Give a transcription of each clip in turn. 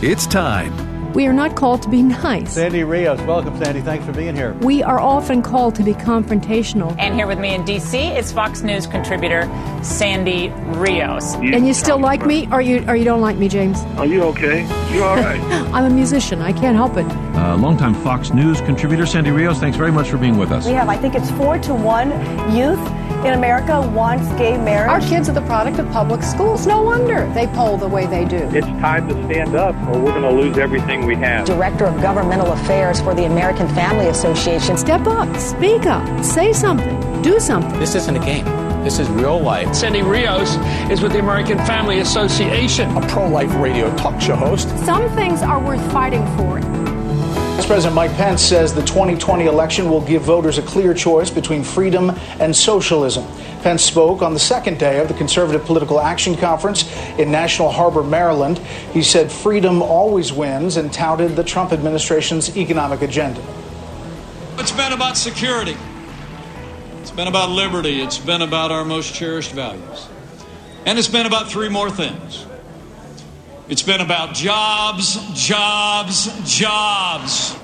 It's time. We are not called to be nice. Sandy Rios. Welcome, Sandy. Thanks for being here. We are often called to be confrontational. And here with me in D.C. is Fox News contributor Sandy Rios. And you still like me, or you don't like me, James? Are you okay? You all right? I'm a musician. I can't help it. Longtime Fox News contributor Sandy Rios, thanks very much for being with us. We have, I think it's 4-1 youth in America wants gay marriage. Our kids are the product of public schools. No wonder they poll the way they do. It's time to stand up or we're going to lose everything we have. Director of Governmental Affairs for the American Family Association. Step up, speak up, say something, do something. This isn't a game. This is real life. Sandy Rios is with the American Family Association, a pro-life radio talk show host. Some things are worth fighting for. Vice President Mike Pence says the 2020 election will give voters a clear choice between freedom and socialism. Pence spoke on the second day of the Conservative Political Action Conference in National Harbor, Maryland. He said freedom always wins and touted the Trump administration's economic agenda. It's been about security. It's been about liberty. It's been about our most cherished values. And it's been about three more things. It's been about jobs, jobs, jobs.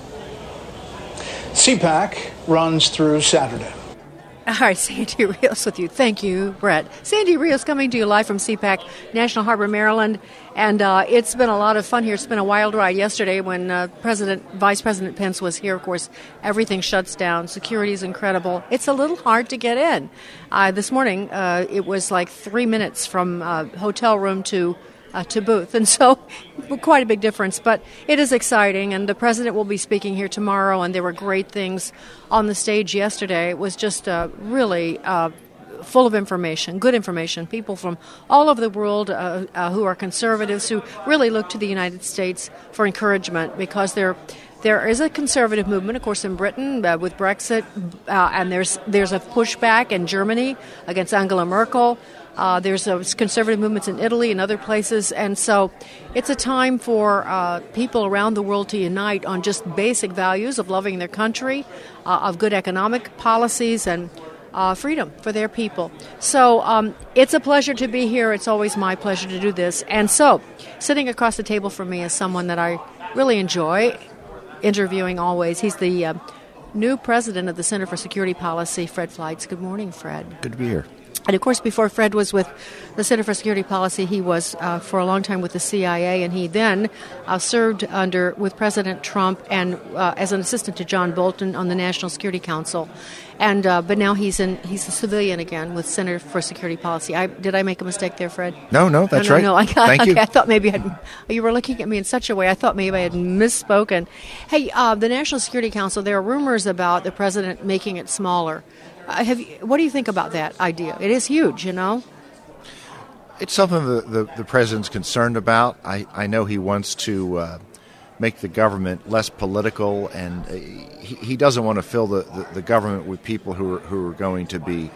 CPAC runs through Saturday. All right, Sandy Rios with you. Thank you, Brett. Sandy Rios coming to you live from CPAC, National Harbor, Maryland. And it's been a lot of fun here. It's been a wild ride. Yesterday when Vice President Pence was here, of course, everything shuts down. Security is incredible. It's a little hard to get in. This morning, it was like 3 minutes from hotel room to booth, and so quite a big difference, but it is exciting, and the president will be speaking here tomorrow, and there were great things on the stage yesterday. It was just really full of information, good information, people from all over the world who are conservatives, who really look to the United States for encouragement, because there is a conservative movement, of course, in Britain with Brexit, and there's a pushback in Germany against Angela Merkel. There's conservative movements in Italy and other places, and so it's a time for people around the world to unite on just basic values of loving their country, of good economic policies, and freedom for their people. So it's a pleasure to be here. It's always my pleasure to do this. And so sitting across the table from me is someone that I really enjoy interviewing always. He's the new president of the Center for Security Policy, Fred Fleitz. Good morning, Fred. Good to be here. And, of course, before Fred was with the Center for Security Policy, he was for a long time with the CIA, and he then served with President Trump and as an assistant to John Bolton on the National Security Council. And but now he's a civilian again with Center for Security Policy. Did I make a mistake there, Fred? No, that's right. No, Thank you. I thought maybe you were looking at me in such a way. I thought maybe I had misspoken. Hey, the National Security Council, there are rumors about the president making it smaller. What do you think about that idea? It is huge, you know. It's something the president's concerned about. I know he wants to make the government less political, and he doesn't want to fill the government with people who are going to be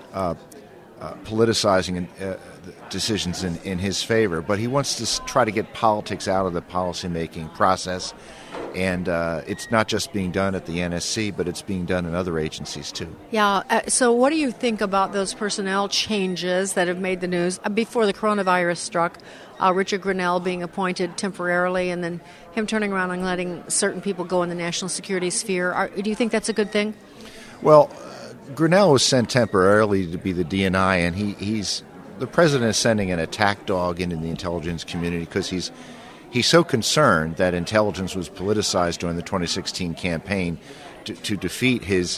politicizing decisions in his favor. But he wants to try to get politics out of the policymaking process. And it's not just being done at the NSC, but it's being done in other agencies, too. Yeah. So what do you think about those personnel changes that have made the news before the coronavirus struck? Richard Grenell being appointed temporarily, and then him turning around and letting certain people go in the national security sphere. Do you think that's a good thing? Well, Grenell was sent temporarily to be the DNI, and the president is sending an attack dog into the intelligence community because he's so concerned that intelligence was politicized during the 2016 campaign to defeat his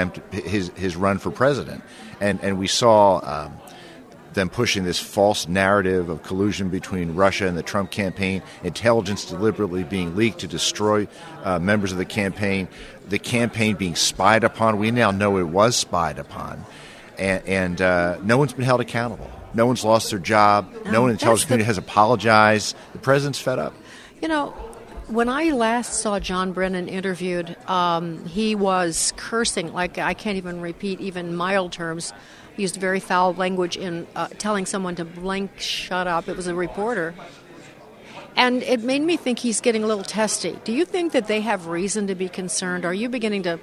run for president, and we saw them pushing this false narrative of collusion between Russia and the Trump campaign, intelligence deliberately being leaked to destroy members of the campaign being spied upon. We now know it was spied upon, and no one's been held accountable. No one's lost their job. No one in the intelligence community has apologized. The president's fed up. You know, when I last saw John Brennan interviewed, he was cursing, like I can't even repeat even mild terms. He used very foul language in telling someone to blank shut up. It was a reporter. And it made me think he's getting a little testy. Do you think that they have reason to be concerned? Are you beginning to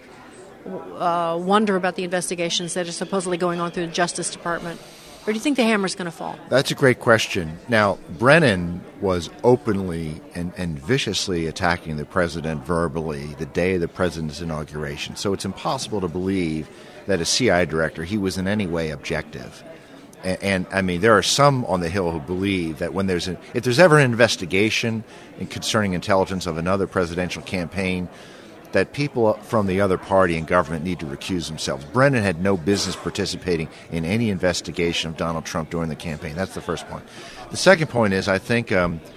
wonder about the investigations that are supposedly going on through the Justice Department? Or do you think the hammer's going to fall? That's a great question. Now, Brennan was openly and viciously attacking the president verbally the day of the president's inauguration. So it's impossible to believe that as CIA director he was in any way objective. And I mean, there are some on the Hill who believe that when if there's ever an investigation concerning intelligence of another presidential campaign, that people from the other party and government need to recuse themselves. Brennan had no business participating in any investigation of Donald Trump during the campaign. That's the first point. The second point is I think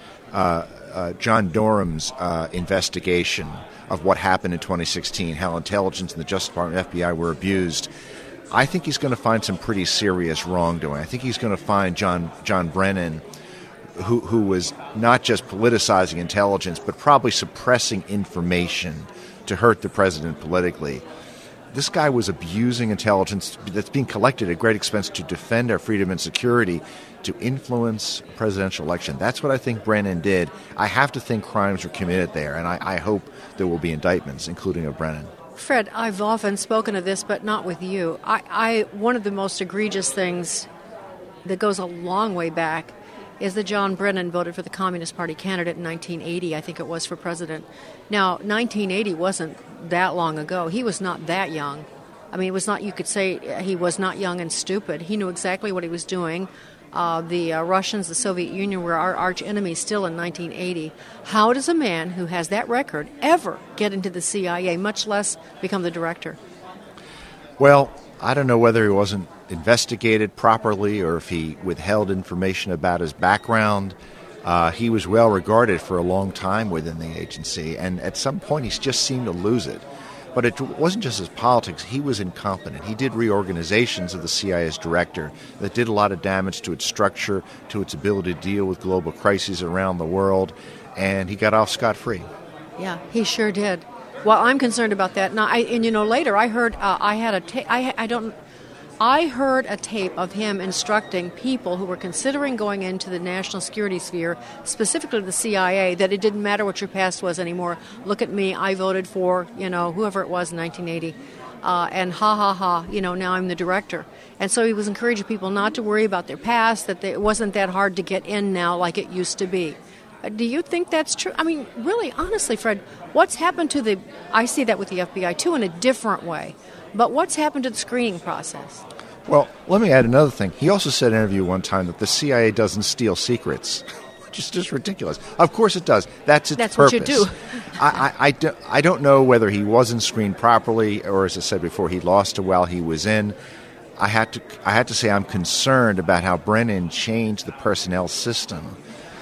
John Durham's investigation of what happened in 2016, how intelligence and the Justice Department and FBI were abused, I think he's going to find some pretty serious wrongdoing. I think he's going to find John Brennan, who was not just politicizing intelligence, but probably suppressing information to hurt the president politically. This guy was abusing intelligence that's being collected at great expense to defend our freedom and security, to influence a presidential election. That's what I think Brennan did. I have to think crimes were committed there, and I hope there will be indictments, including of Brennan. Fred, I've often spoken of this, but not with you. One of the most egregious things that goes a long way back is that John Brennan voted for the Communist Party candidate in 1980, I think it was, for president. Now, 1980 wasn't that long ago. He was not that young. I mean, it was not, you could say he was not young and stupid. He knew exactly what he was doing. The Russians, the Soviet Union were our arch enemies still in 1980. How does a man who has that record ever get into the CIA, much less become the director? Well, I don't know whether he wasn't investigated properly or if he withheld information about his background. He was well regarded for a long time within the agency, and at some point he just seemed to lose it. But it wasn't just his politics. He was incompetent. He did reorganizations of the CIA as director that did a lot of damage to its structure, to its ability to deal with global crises around the world, and he got off scot-free. Yeah, he sure did. Well, I'm concerned about that. Now, later I heard I heard a tape of him instructing people who were considering going into the national security sphere, specifically the CIA, that it didn't matter what your past was anymore. Look at me, I voted for, whoever it was in 1980, and now I'm the director. And so he was encouraging people not to worry about their past, that it wasn't that hard to get in now like it used to be. Do you think that's true? I mean, really, honestly, Fred, what's happened to I see that with the FBI, too, in a different way. But what's happened to the screening process? Well, let me add another thing. He also said in an interview one time that the CIA doesn't steal secrets, which is just ridiculous. Of course it does. That's its purpose. What you do. I don't know whether he wasn't screened properly or, as I said before, he lost it while he was in. I had to say I'm concerned about how Brennan changed the personnel system.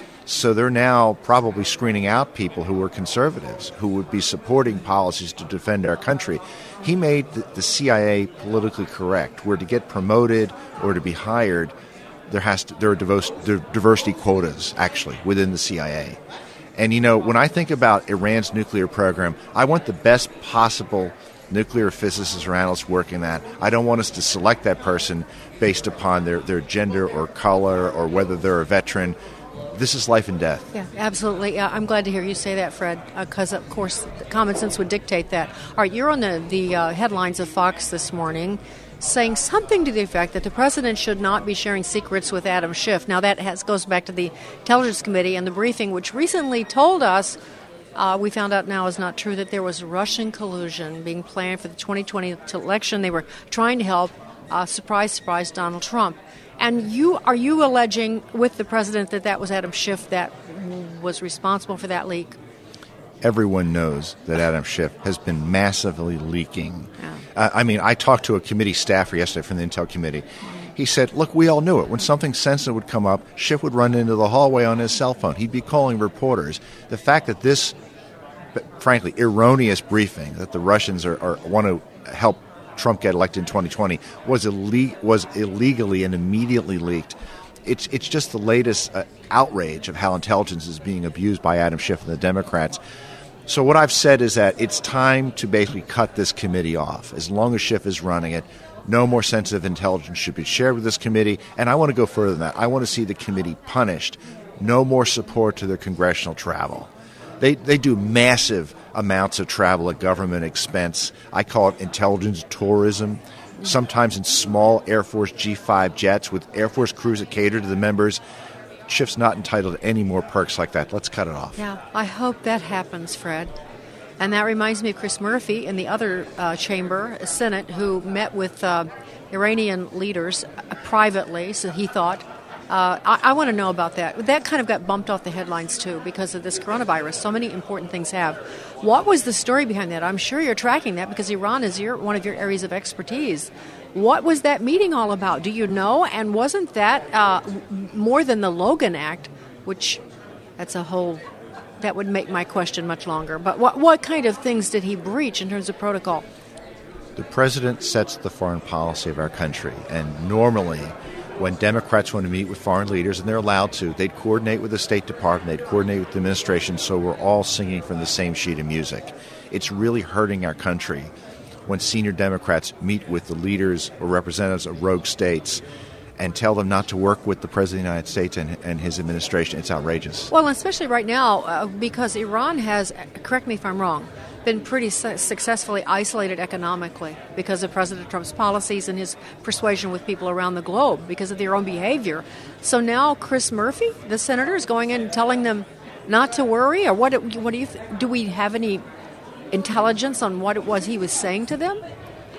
So they're now probably screening out people who were conservatives, who would be supporting policies to defend our country. He made the CIA politically correct, where to get promoted or to be hired, there are diversity quotas, actually, within the CIA. And, when I think about Iran's nuclear program, I want the best possible nuclear physicists or analysts working that. I don't want us to select that person based upon their gender or color or whether they're a veteran. This is life and death. Yeah, absolutely. Yeah, I'm glad to hear you say that, Fred, because, of course, common sense would dictate that. All right, you're on the headlines of Fox this morning saying something to the effect that the president should not be sharing secrets with Adam Schiff. Now, that goes back to the Intelligence Committee and the briefing, which recently told us, we found out now is not true, that there was Russian collusion being planned for the 2020 election. They were trying to help, surprise, Donald Trump. And are you alleging with the president that was Adam Schiff that was responsible for that leak? Everyone knows that Adam Schiff has been massively leaking. Yeah. I talked to a committee staffer yesterday from the Intel Committee. He said, look, we all knew it. When something sensitive would come up, Schiff would run into the hallway on his cell phone. He'd be calling reporters. The fact that this, frankly, erroneous briefing that the Russians want to help Trump get elected in 2020 was illegally and immediately leaked. It's just the latest outrage of how intelligence is being abused by Adam Schiff and the Democrats. So what I've said is that it's time to basically cut this committee off. As long as Schiff is running it, no more sensitive intelligence should be shared with this committee. And I want to go further than that. I want to see the committee punished. No more support to their congressional travel. They do massive amounts of travel at government expense. I call it intelligence tourism, sometimes in small Air Force G5 jets with Air Force crews that cater to the members. Schiff's not entitled to any more perks like that. Let's cut it off. Yeah, I hope that happens, Fred. And that reminds me of Chris Murphy in the other chamber, Senate, who met with Iranian leaders privately, so he thought. I want to know about that. That kind of got bumped off the headlines, too, because of this coronavirus. So many important things have. What was the story behind that? I'm sure you're tracking that because Iran is one of your areas of expertise. What was that meeting all about? Do you know? And wasn't that more than the Logan Act, which that would make my question much longer. But what kind of things did he breach in terms of protocol? The president sets the foreign policy of our country, and normally when Democrats want to meet with foreign leaders, and they're allowed to, they'd coordinate with the State Department, they'd coordinate with the administration, so we're all singing from the same sheet of music. It's really hurting our country when senior Democrats meet with the leaders or representatives of rogue states and tell them not to work with the President of the United States and his administration. It's outrageous. Well, especially right now, because Iran has, correct me if I'm wrong, been pretty successfully isolated economically because of President Trump's policies and his persuasion with people around the globe because of their own behavior. So now Chris Murphy, the senator, is going in and telling them not to worry? Or what do you do we have any intelligence on what it was he was saying to them?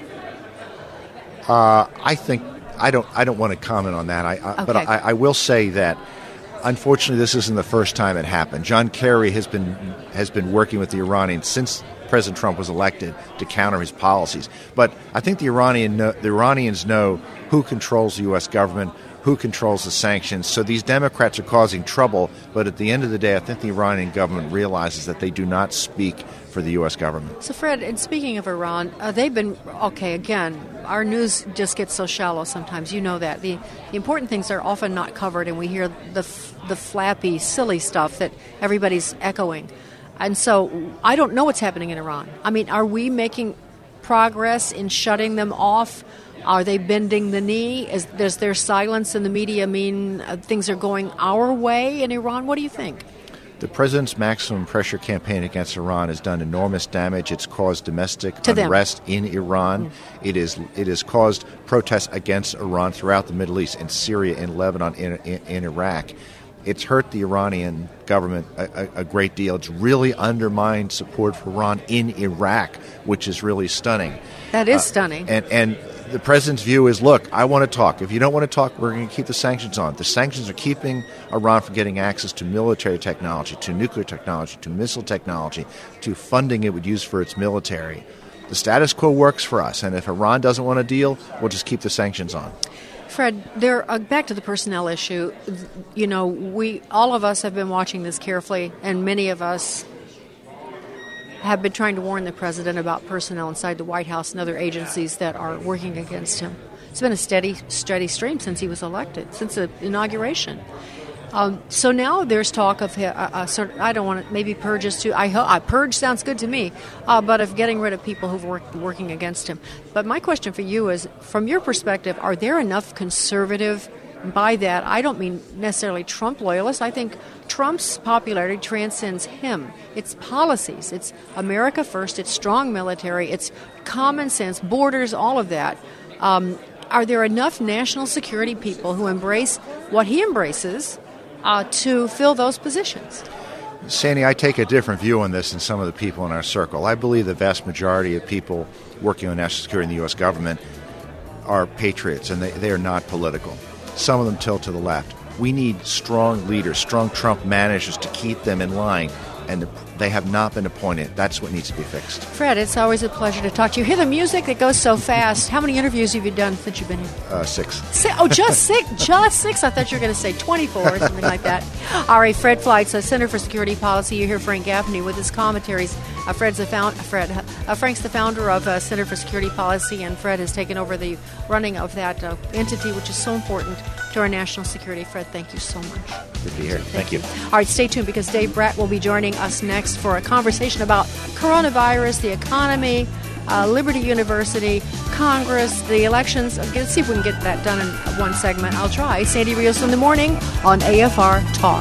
I think I don't want to comment on that. Okay. But I will say that unfortunately this isn't the first time it happened. John Kerry has been working with the Iranians since President Trump was elected to counter his policies. But I think the Iranians know who controls the U.S. government, who controls the sanctions. So these Democrats are causing trouble. But at the end of the day, I think the Iranian government realizes that they do not speak for the U.S. government. So, Fred, and speaking of Iran, they've been, again, our news just gets so shallow sometimes. You know that. The important things are often not covered, and we hear the flappy, silly stuff that everybody's echoing. And so I don't know what's happening in Iran. I mean, are we making progress in shutting them off? Are they bending the knee? Does their silence in the media mean things are going our way in Iran? What do you think? The president's maximum pressure campaign against Iran has done enormous damage. It's caused domestic unrest in Iran. Mm. It has caused protests against Iran throughout the Middle East, in Syria, in Lebanon, in Iraq. It's hurt the Iranian government a great deal. It's really undermined support for Iran in Iraq, which is really stunning. That is stunning. And the president's view is, look, I want to talk. If you don't want to talk, we're going to keep the sanctions on. The sanctions are keeping Iran from getting access to military technology, to nuclear technology, to missile technology, to funding it would use for its military. The status quo works for us, and if Iran doesn't want to deal, we'll just keep the sanctions on. Fred, back to the personnel issue. You know, all of us have been watching this carefully, and many of us have been trying to warn the president about personnel inside the White House and other agencies that are working against him. It's been a steady stream since he was elected, since the inauguration. So now there's talk of I don't want to maybe purges too. Purge sounds good to me, but of getting rid of people who've working against him. But my question for you is, from your perspective, are there enough conservative? By that, I don't mean necessarily Trump loyalists. I think Trump's popularity transcends him. It's policies. It's America first. It's strong military. It's common sense, borders, all of that. Are there enough national security people who embrace what he embraces to fill those positions? Sandy, I take a different view on this than some of the people in our circle. I believe the vast majority of people working on national security in the U.S. government are patriots, and they are not political. Some of them tilt to the left. We need strong leaders, strong Trump managers to keep them in line, and they have not been appointed. That's what needs to be fixed. Fred, it's always a pleasure to talk to you. Hear the music that goes so fast. How many interviews have you done since you've been here? 6. Just 6? Just 6? I thought you were going to say 24 or something like that. All right, Fred Fleitz, Center for Security Policy. You hear Frank Gaffney with his commentaries. Frank's the founder of Center for Security Policy, and Fred has taken over the running of that entity, which is so important to our national security. Fred, thank you so much. Good to be here. Thank you. All right, stay tuned because Dave Bratt will be joining us next for a conversation about coronavirus, the economy, Liberty University, Congress, the elections. Let's see if we can get that done in one segment. I'll try. Sandy Rios in the morning on AFR Talk.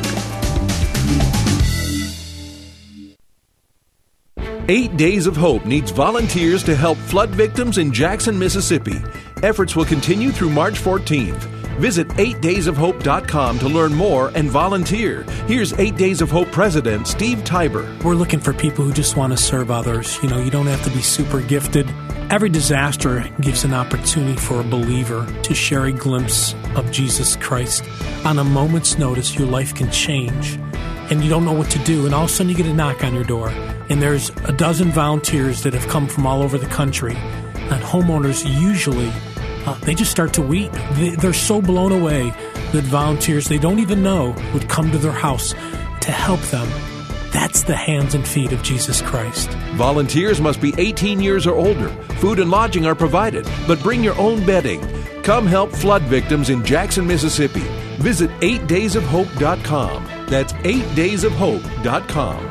8 Days of Hope needs volunteers to help flood victims in Jackson, Mississippi. Efforts will continue through March 14th. Visit 8daysofhope.com to learn more and volunteer. Here's 8 Days of Hope President Steve Tiber. We're looking for people who just want to serve others. You know, you don't have to be super gifted. Every disaster gives an opportunity for a believer to share a glimpse of Jesus Christ. On a moment's notice, your life can change, and you don't know what to do, and all of a sudden you get a knock on your door, and there's a dozen volunteers that have come from all over the country, and homeowners usually, they just start to weep. They're so blown away that volunteers they don't even know would come to their house to help them. That's the hands and feet of Jesus Christ. Volunteers must be 18 years or older. Food and lodging are provided, but bring your own bedding. Come help flood victims in Jackson, Mississippi. Visit 8daysofhope.com. That's 8daysofhope.com.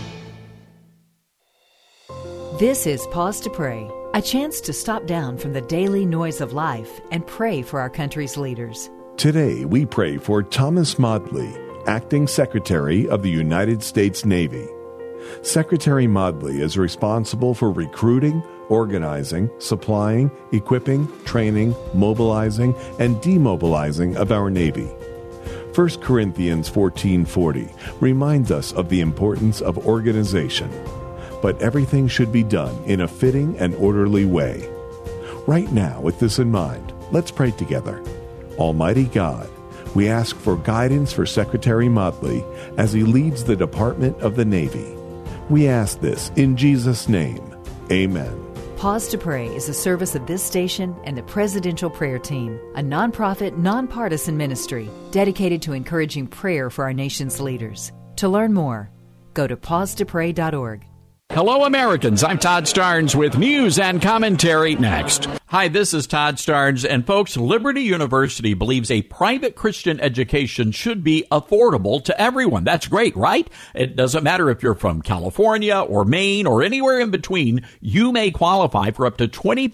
This is Pause to Pray, a chance to stop down from the daily noise of life and pray for our country's leaders. Today we pray for Thomas Modly, Acting Secretary of the United States Navy. Secretary Modly is responsible for recruiting, organizing, supplying, equipping, training, mobilizing, and demobilizing of our Navy. 1 Corinthians 14:40 reminds us of the importance of organization, but everything should be done in a fitting and orderly way. Right now, with this in mind, let's pray together. Almighty God, we ask for guidance for Secretary Modly as he leads the Department of the Navy. We ask this in Jesus' name. Amen. Pause to Pray is a service of this station and the Presidential Prayer Team, a nonprofit, nonpartisan ministry dedicated to encouraging prayer for our nation's leaders. To learn more, go to pausetopray.org. Hello, Americans. I'm Todd Starnes with news and commentary next. Hi, this is Todd Starnes, and folks, Liberty University believes a private Christian education should be affordable to everyone. That's great, right? It doesn't matter if you're from California or Maine or anywhere in between. You may qualify for up to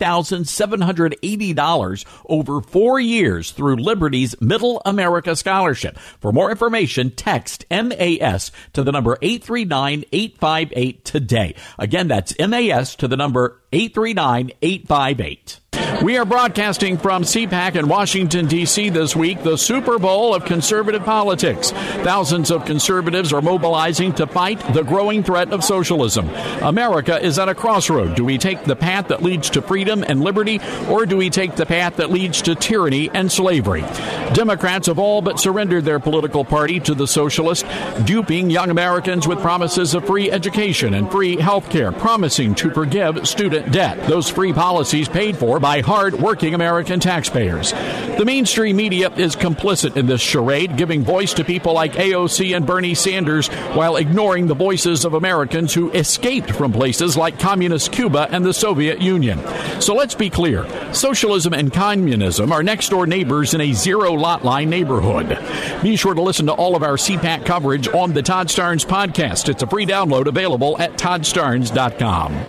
$20,780 over 4 years through Liberty's Middle America Scholarship. For more information, text MAS to the number 839-858 today. Again, that's MAS to the number 839-858. We are broadcasting from CPAC in Washington, D.C. this week, the Super Bowl of conservative politics. Thousands of conservatives are mobilizing to fight the growing threat of socialism. America is at a crossroad. Do we take the path that leads to freedom and liberty, or do we take the path that leads to tyranny and slavery? Democrats have all but surrendered their political party to the socialists, duping young Americans with promises of free education and free health care, promising to forgive student debt. Those free policies paid for by hard-working American taxpayers. The mainstream media is complicit in this charade, giving voice to people like AOC and Bernie Sanders while ignoring the voices of Americans who escaped from places like communist Cuba and the Soviet Union. So let's be clear. Socialism and communism are next-door neighbors in a zero-lot line neighborhood. Be sure to listen to all of our CPAC coverage on the Todd Starnes podcast. It's a free download available at toddstarnes.com.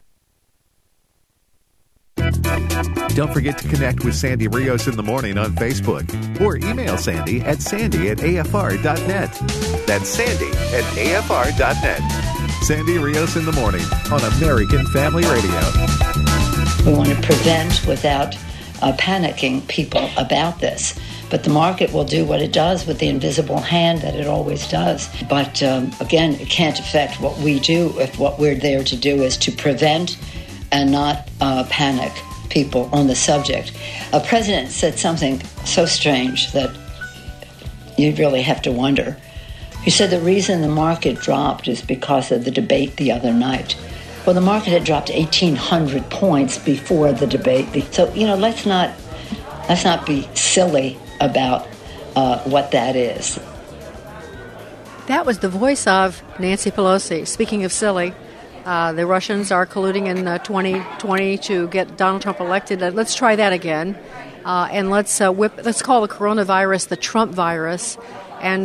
Don't forget to connect with Sandy Rios in the morning on Facebook or email Sandy at sandy@afr.net. That's sandy@afr.net. Sandy Rios in the morning on American Family Radio. We want to prevent without panicking people about this. But the market will do what it does with the invisible hand that it always does. But again, it can't affect what we do if what we're there to do is to prevent and not panic people on the subject. A president said something so strange that you really have to wonder. He said the reason the market dropped is because of the debate the other night. Well, the market had dropped 1,800 points before the debate. So, let's not be silly about what that is. That was the voice of Nancy Pelosi. Speaking of silly, the Russians are colluding in 2020 to get Donald Trump elected. Let's try that again, and let's call the coronavirus the Trump virus. And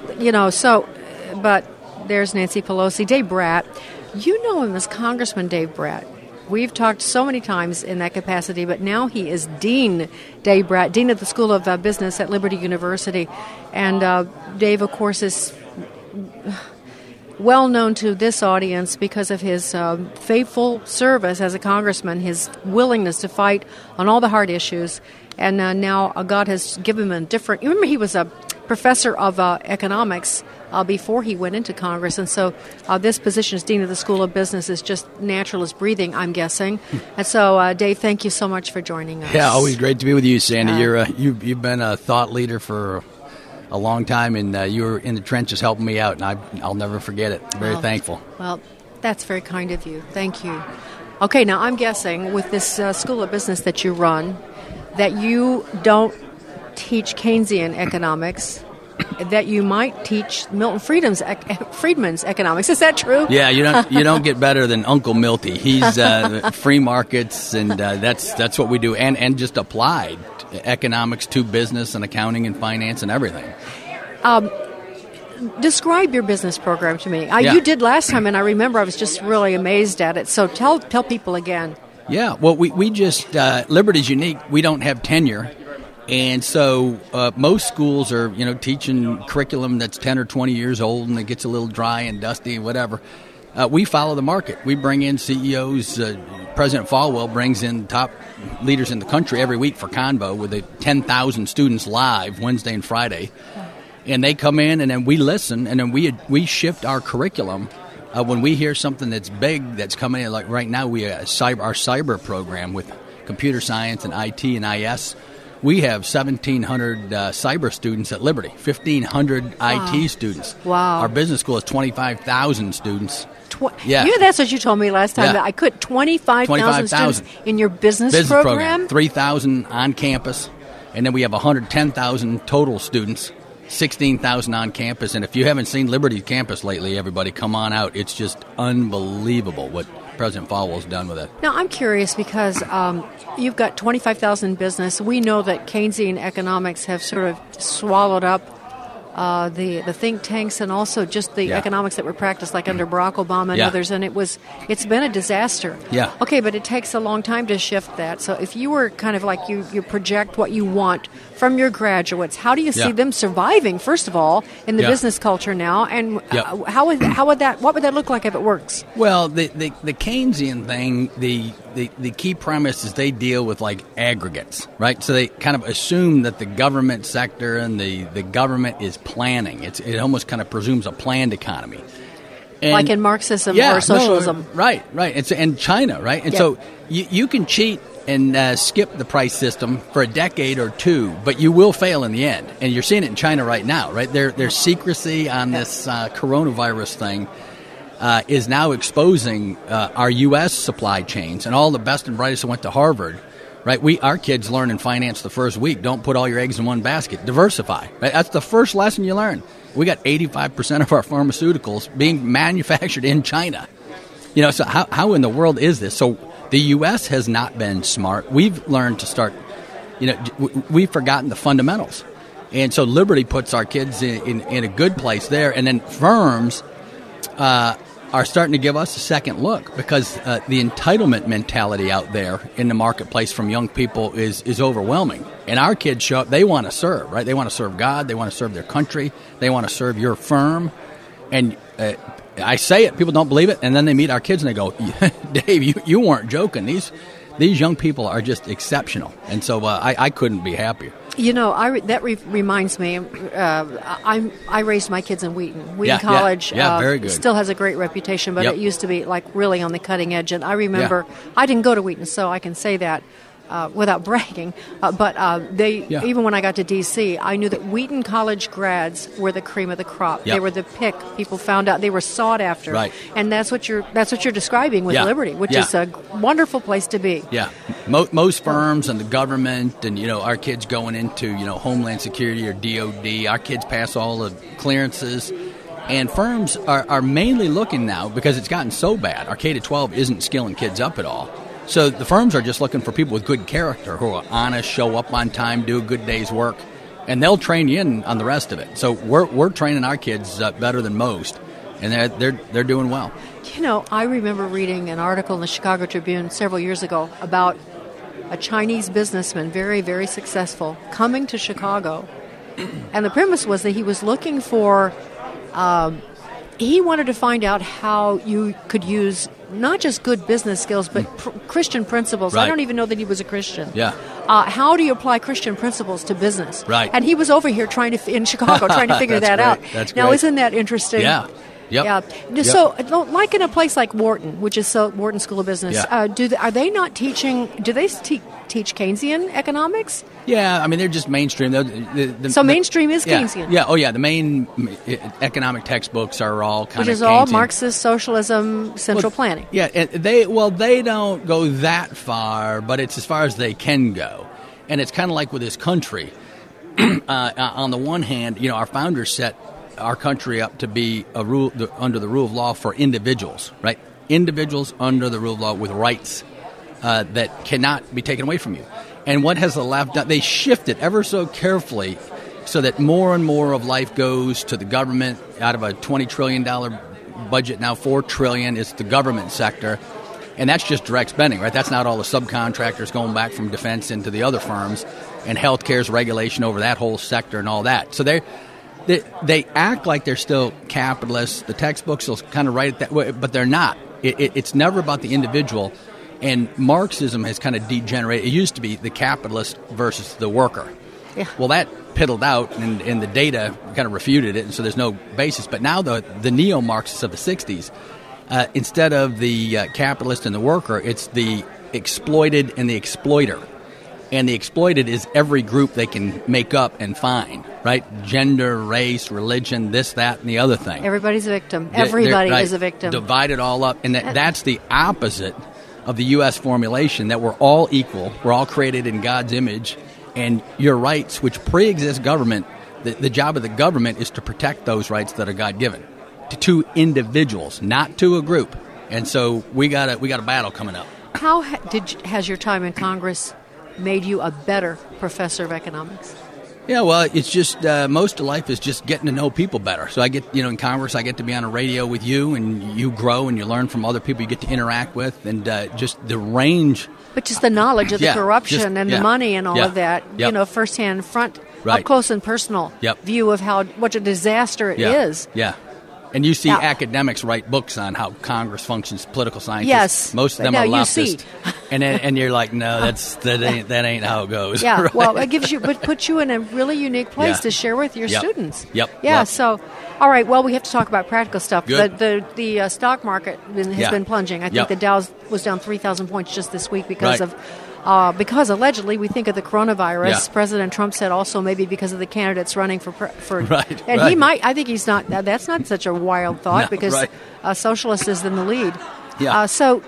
but there's Nancy Pelosi. Dave Brat, you know him as Congressman Dave Brat. We've talked so many times in that capacity, but now he is Dean Dave Brat, Dean of the School of Business at Liberty University. And Dave, of course, is well known to this audience because of his faithful service as a congressman, his willingness to fight on all the hard issues. And now God has given him a different... You remember he was a professor of economics before he went into Congress. And so this position as Dean of the School of Business is just natural as breathing, I'm guessing. And so, Dave, thank you so much for joining us. Yeah, always great to be with you, Sandy. You've been a thought leader for a long time, and you were in the trenches helping me out, and I'll never forget it. Very thankful. Well, that's very kind of you. Thank you. Okay, now I'm guessing with this School of Business that you run that you don't teach Keynesian economics, that you might teach Milton Friedman's economics. Is that true? Yeah, you don't get better than Uncle Milty. He's free markets, and that's what we do, and just applied economics to business and accounting and finance and everything. Describe your business program to me. You did last time, and I remember I was just really amazed at it. So tell people again. Yeah, well, we just Liberty's unique. We don't have tenure. And so most schools are, teaching curriculum that's 10 or 20 years old and it gets a little dry and dusty and whatever. We follow the market. We bring in CEOs. President Falwell brings in top leaders in the country every week for Convo with 10,000 students live Wednesday and Friday. And they come in and then we listen and then we shift our curriculum. When we hear something that's big that's coming in, like right now we our cyber program with computer science and IT and IS. We have 1,700 cyber students at Liberty, 1,500 IT students. Wow. Our business school has 25,000 students. That's what you told me last time. Yeah. That I could 25,000 students in your business program? 3,000 on campus. And then we have 110,000 total students, 16,000 on campus. And if you haven't seen Liberty campus lately, everybody, come on out. It's just unbelievable what President Falwell's done with it. Now, I'm curious because you've got 25,000 business. We know that Keynesian economics have sort of swallowed up the think tanks and also just the economics that were practiced like under Barack Obama and others, and it's been a disaster. Yeah. Okay, but it takes a long time to shift that. So if you were kind of like you project what you want from your graduates, how do you see them surviving, first of all, in the business culture now, and what would that look like if it works? Well, the Keynesian thing, the key premise is they deal with like aggregates, right? So they kind of assume that the government sector and the government is planning. It almost kind of presumes a planned economy. And like in Marxism or socialism. No, right. And China, right? And so you can cheat and skip the price system for a decade or two, but you will fail in the end. And you're seeing it in China right now, right? Their secrecy on this coronavirus thing is now exposing our U.S. supply chains, and all the best and brightest that went to Harvard, right? Our kids learn in finance the first week, don't put all your eggs in one basket, diversify, right? That's the first lesson you learn. We got 85% of our pharmaceuticals being manufactured in China. So how in the world is this? So the U.S. has not been smart. We've learned to start, we've forgotten the fundamentals. And so Liberty puts our kids in a good place there, and then firms are starting to give us a second look because the entitlement mentality out there in the marketplace from young people is overwhelming. And our kids show up, they want to serve, right? They want to serve God, they want to serve their country, they want to serve your firm. And I say it, people don't believe it, and then they meet our kids and they go, Dave, you weren't joking. These young people are just exceptional. And so I couldn't be happier. That reminds me, I raised my kids in Wheaton. Wheaton College very good. Still has a great reputation, but it used to be like really on the cutting edge. And I remember, I didn't go to Wheaton, so I can say that without bragging. But even when I got to D.C., I knew that Wheaton College grads were the cream of the crop. They were the pick. People found out they were sought after. Right. And that's what you're describing with Liberty, which is a wonderful place to be. Yeah. Most firms and the government and, our kids going into, Homeland Security or DOD, our kids pass all the clearances. And firms are mainly looking now, because it's gotten so bad, our K-12 isn't skilling kids up at all. So the firms are just looking for people with good character who are honest, show up on time, do a good day's work, and they'll train you in on the rest of it. So we're training our kids better than most, and they're doing well. I remember reading an article in the Chicago Tribune several years ago about a Chinese businessman, very, very successful, coming to Chicago, and the premise was that he was looking for he wanted to find out how you could use not just good business skills, but Christian principles. Right. I don't even know that he was a Christian. Yeah. How do you apply Christian principles to business? Right. And he was over here in Chicago trying to figure that out. That's now, great. isn't that interesting? Yeah. Yep. Yeah. So, like in a place like Wharton, which is Wharton School of Business, are they not teaching? Do they teach Keynesian economics? Yeah, I mean they're just mainstream. Mainstream is Keynesian. Yeah. Oh, yeah. The main economic textbooks are all kind of which is Keynesian. all Marxist socialism, central planning. Yeah, and they don't go that far, but it's as far as they can go, and it's kind of like with this country. On the one hand, our founders set our country up to be under the rule of law for individuals, right? Individuals under the rule of law with rights that cannot be taken away from you. And what has the left done? They shifted ever so carefully so that more and more of life goes to the government. Out of a $20 trillion budget, now $4 trillion is the government sector. And that's just direct spending, right? That's not all the subcontractors going back from defense into the other firms and healthcare's regulation over that whole sector and all that. So they act like they're still capitalists. The textbooks will kind of write it that way, but they're not. It's never about the individual. And Marxism has kind of degenerated. It used to be the capitalist versus the worker. Yeah. Well, that piddled out, and the data kind of refuted it, and so there's no basis. But now the neo-Marxists of the 60s, instead of the capitalist and the worker, it's the exploited and the exploiter. And the exploited is every group they can make up and find, right? Gender, race, religion, this, that, and the other thing. Everybody's a victim. Everybody is a victim. Divide it all up. And that's the opposite of the U.S. formulation, that we're all equal. We're all created in God's image. And your rights, which pre-exist government, the job of the government is to protect those rights that are God-given to individuals, not to a group. And so we got a battle coming up. How has your time in Congress made you a better professor of economics? Yeah, well, it's just most of life is just getting to know people better. So I get, in Congress, I get to be on a radio with you, and you grow and you learn from other people you get to interact with, and just the range. But just the knowledge of the corruption and the money and all of that, firsthand, up close and personal view of what a disaster it is. Yeah. And you see academics write books on how Congress functions, political scientists. Yes. Most of them are leftist. And you're like, no, that ain't how it goes. Yeah. Right? Well, it puts you in a really unique place to share with your students. Yep. Yeah. Yep. So, all right. Well, we have to talk about practical stuff. Good. The stock market has been plunging. I think the Dow was down 3,000 points just this week because of. Because allegedly we think of the coronavirus. Yeah. President Trump said also maybe because of the candidates running for right. And he might. I think he's not. That's not such a wild thought because a socialist is in the lead. Yeah.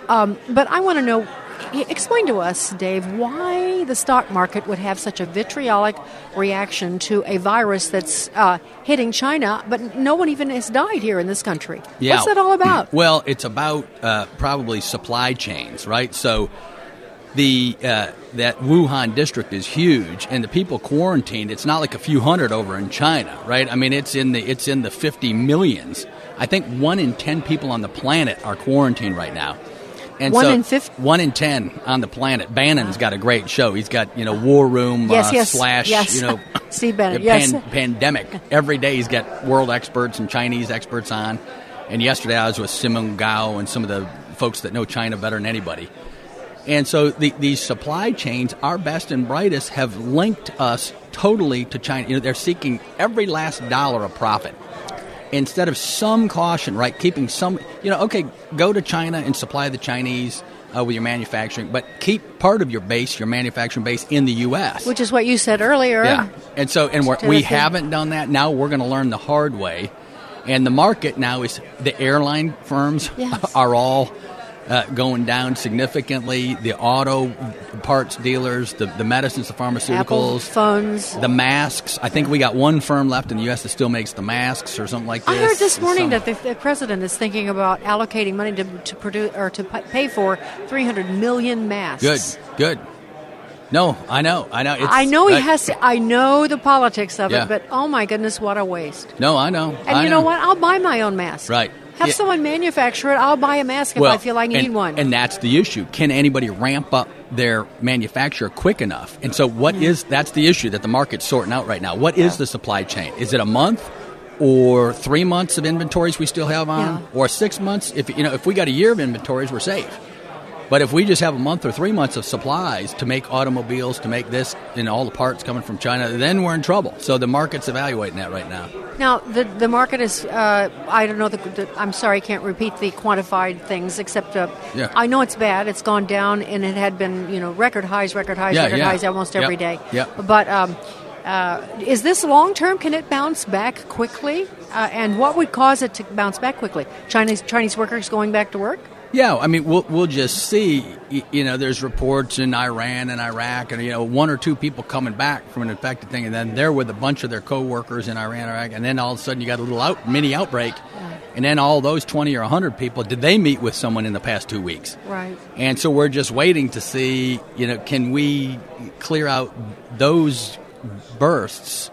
But I want to know. Explain to us, Dave, why the stock market would have such a vitriolic reaction to a virus that's hitting China, but no one even has died here in this country. Yeah. What's that all about? Well, it's about probably supply chains, right? So. That Wuhan district is huge, and the people quarantined. It's not like a few hundred over in China, right? I mean, it's in the 50 millions. I think 1 in 10 people on the planet are quarantined right now. And 1 in 50? 1 in 10 on the planet. Bannon's got a great show. He's got War Room / Steve Bannon. Pandemic. Every day he's got world experts and Chinese experts on. And yesterday I was with Simon Gao and some of the folks that know China better than anybody. And so these supply chains, our best and brightest, have linked us totally to China. They're seeking every last dollar of profit. Instead of some caution, right, keeping some, go to China and supply the Chinese with your manufacturing, but keep part of your manufacturing base in the U.S. Which is what you said earlier. Yeah. And so, we haven't done that. Now we're going to learn the hard way. And the market now is the airline firms are all going down significantly. The auto parts dealers, the medicines, the pharmaceuticals, Apple phones, the masks. I think we got one firm left in the U.S. that still makes the masks or something like this. I heard this morning that the president is thinking about allocating money to produce or to pay for 300 million masks. Good. No, I know. I know he has to. I know the politics of it, but oh my goodness, what a waste. No, I know. And you know what? I'll buy my own mask. Right. Have someone manufacture it. I'll buy a mask if I feel I need one. And that's the issue. Can anybody ramp up their manufacture quick enough? And so that's the issue that the market's sorting out right now. What is the supply chain? Is it a month? or 3 months of inventories we still have on, or 6 months. If we got a year of inventories, we're safe. But if we just have a month or 3 months of supplies to make automobiles, to make this, and all the parts coming from China, then we're in trouble. So the market's evaluating that right now. Now, the market is, I don't know, I'm sorry, I can't repeat the quantified things, except I know it's bad. It's gone down, and it had been, record highs almost every day. Yeah. But is this long-term? Can it bounce back quickly? And what would cause it to bounce back quickly? Chinese workers going back to work? Yeah, I mean, we'll just see, there's reports in Iran and Iraq and, 1 or 2 people coming back from an infected thing, and then they're with a bunch of their co-workers in Iran, Iraq, and then all of a sudden you got a little mini outbreak, and then all those 20 or 100 people, did they meet with someone in the past 2 weeks? Right. And so we're just waiting to see, can we clear out those bursts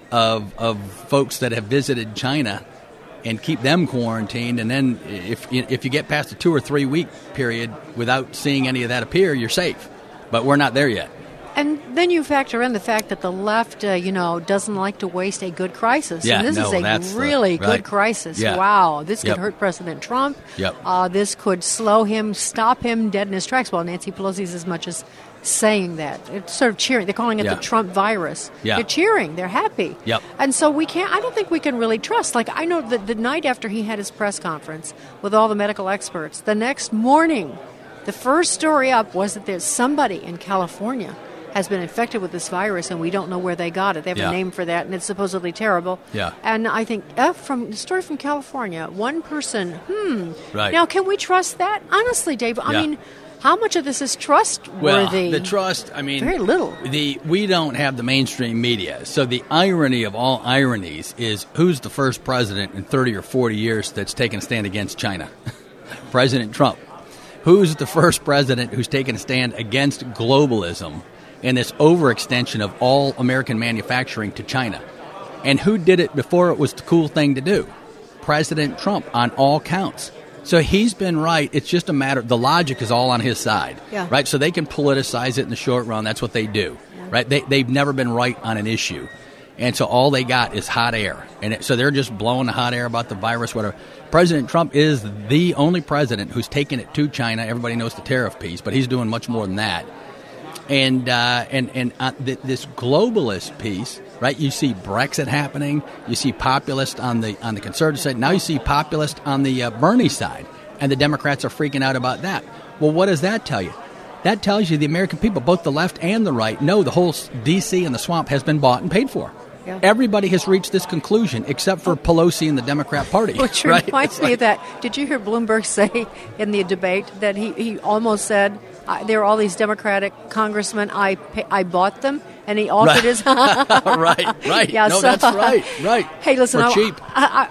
of folks that have visited China and keep them quarantined, and then if you get past a 2 or 3 week period without seeing any of that appear, you're safe. But we're not there yet. And then you factor in the fact that the left, doesn't like to waste a good crisis. Yeah, and this is a really good crisis. Yeah. Wow, this could hurt President Trump. Yep. This could slow him, stop him dead in his tracks. Well, Nancy Pelosi's as much as saying that. It's sort of cheering. They're calling it the Trump virus. Yeah. They're cheering. They're happy. Yep. And so I don't think we can really trust. Like, I know that the night after he had his press conference with all the medical experts, the next morning, the first story up was that there's somebody in California has been infected with this virus, and we don't know where they got it. They have a name for that, and it's supposedly terrible. Yeah. And I think from the story from California, one person, Right. Now, can we trust that? Honestly, Dave, I mean, how much of this is trustworthy? Well, the trust, very little. We don't have the mainstream media. So the irony of all ironies is, who's the first president in 30 or 40 years that's taken a stand against China? President Trump. Who's the first president who's taken a stand against globalism and this overextension of all American manufacturing to China? And who did it before it was the cool thing to do? President Trump, on all counts. So he's been right. It's just a matter, the logic is all on his side, right? So they can politicize it in the short run. That's what they do, right? They've never been right on an issue. And so all they got is hot air. And so they're just blowing the hot air about the virus, whatever. President Trump is the only president who's taken it to China. Everybody knows the tariff piece, but he's doing much more than that. And this globalist piece, right? You see Brexit happening. You see populist on the conservative side. Now you see populist on the Bernie side, and the Democrats are freaking out about that. Well, what does that tell you? That tells you the American people, both the left and the right, know the whole D.C. and the swamp has been bought and paid for. Yeah. Everybody has reached this conclusion except for Pelosi and the Democrat Party. Which right? reminds me of that. Did you hear Bloomberg say in the debate that he almost said, there are all these Democratic congressmen, I bought them, and he altered his... right. Yeah, no, that's right. Hey, listen, for cheap.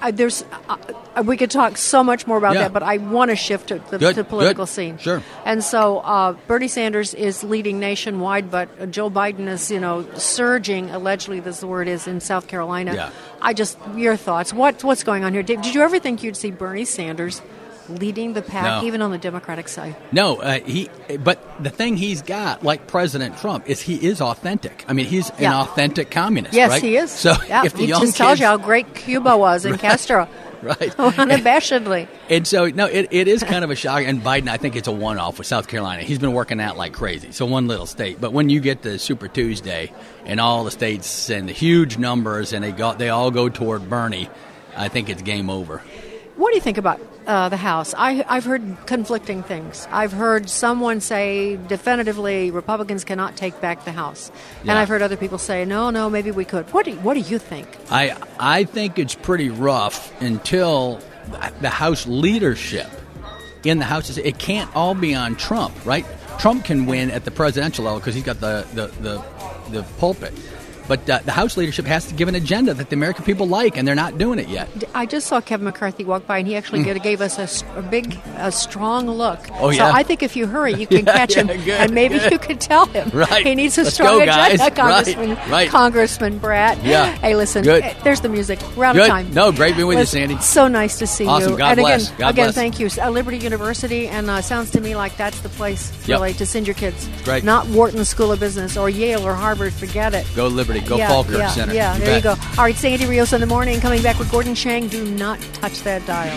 We could talk so much more about that, but I want to shift to the political scene. Sure. And so Bernie Sanders is leading nationwide, but Joe Biden is, surging, allegedly, this the word is, in South Carolina. Yeah. Your thoughts. What's going on here? Dave, did you ever think you'd see Bernie Sanders leading the pack, even on the Democratic side? No, but the thing he's got, like President Trump, is he is authentic. I mean, he's an authentic communist, yes, right? He is. So if the he young just tells you how great Cuba was and Castro. Right. Unabashedly. And so, no, it is kind of a shock. And Biden, I think it's a one-off with South Carolina. He's been working that like crazy. So one little state. But when you get to Super Tuesday and all the states and the huge numbers and they all go toward Bernie, I think it's game over. What do you think about the House? I've heard conflicting things. I've heard someone say definitively Republicans cannot take back the House. And I've heard other people say, no, maybe we could. What do you think? I think it's pretty rough until the House leadership in the House, it can't all be on Trump, right? Trump can win at the presidential level because he's got the pulpit. But the House leadership has to give an agenda that the American people like, and they're not doing it yet. I just saw Kevin McCarthy walk by, and he actually gave us a strong look. Oh, yeah. So I think if you hurry, you can catch him, and maybe you could tell him. Right. He needs a Let's strong go, agenda, guys. Congressman Brat. Yeah. Hey, listen, Good. There's the music. We're out of time. No, great being with you, Sandy. So nice to see awesome. you. God and bless. Again, God bless. Thank you. Liberty University, and sounds to me like that's the place, really, to send your kids. Great. Not Wharton School of Business or Yale or Harvard. Forget it. Go Liberty. everybody. Go Falkirk Center. Yeah, there you go. All right, Sandy Rios in the morning, coming back with Gordon Chang. Do not touch that dial.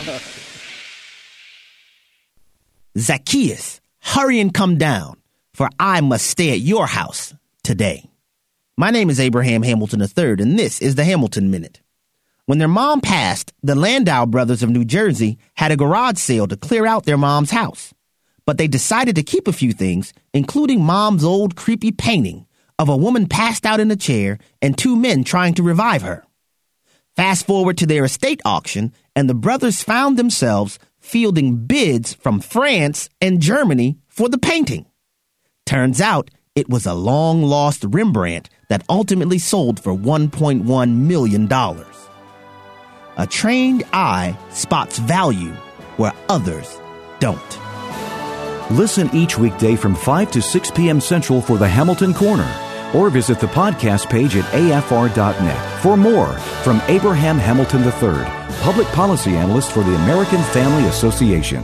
Zacchaeus, hurry and come down, for I must stay at your house today. My name is Abraham Hamilton III, and this is the Hamilton Minute. When their mom passed, the Landau brothers of New Jersey had a garage sale to clear out their mom's house. But they decided to keep a few things, including mom's old creepy painting of a woman passed out in a chair and two men trying to revive her. Fast forward to their estate auction, and the brothers found themselves fielding bids from France and Germany for the painting. Turns out it was a long-lost Rembrandt that ultimately sold for $1.1 million. A trained eye spots value where others don't. Listen each weekday from 5 to 6 p.m. Central for the Hamilton Corner, or visit the podcast page at afr.net for more from Abraham Hamilton III, Public Policy Analyst for the American Family Association.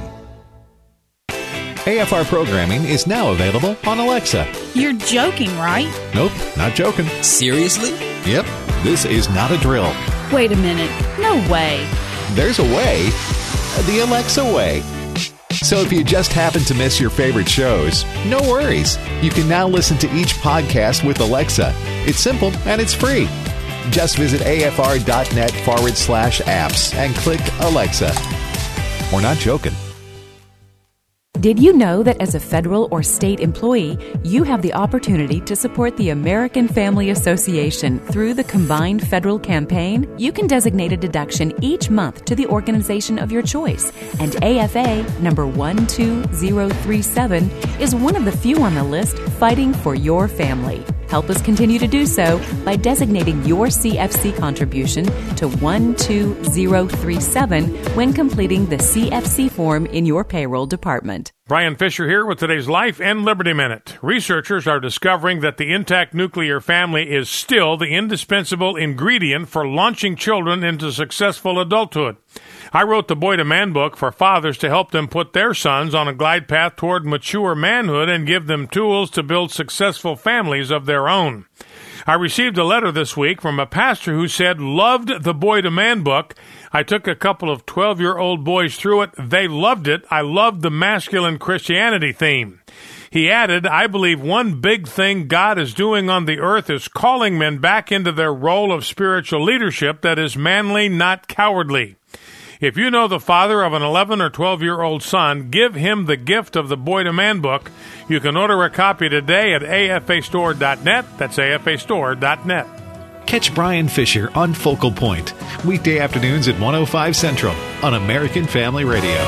AFR programming is now available on Alexa. You're joking, right? Nope, not joking. Seriously? Yep, this is not a drill. Wait a minute. No way. There's a way. The Alexa way. So if you just happen to miss your favorite shows, no worries. You can now listen to each podcast with Alexa. It's simple and it's free. Just visit afr.net/apps and click Alexa. We're not joking. Did you know that as a federal or state employee, you have the opportunity to support the American Family Association through the combined federal campaign? You can designate a deduction each month to the organization of your choice, and AFA number 12037 is one of the few on the list fighting for your family. Help us continue to do so by designating your CFC contribution to 12037 when completing the CFC form in your payroll department. Brian Fisher here with today's Life and Liberty Minute. Researchers are discovering that the intact nuclear family is still the indispensable ingredient for launching children into successful adulthood. I wrote the Boy to Man book for fathers to help them put their sons on a glide path toward mature manhood and give them tools to build successful families of their own. I received a letter this week from a pastor who said, loved the Boy to Man book. I took a couple of 12-year-old boys through it. They loved it. I loved the masculine Christianity theme. He added, I believe one big thing God is doing on the earth is calling men back into their role of spiritual leadership that is manly, not cowardly. If you know the father of an 11 or 12-year-old son, give him the gift of the Boy to Man book. You can order a copy today at afastore.net. That's afastore.net. Catch Brian Fisher on Focal Point, weekday afternoons at 105 Central on American Family Radio.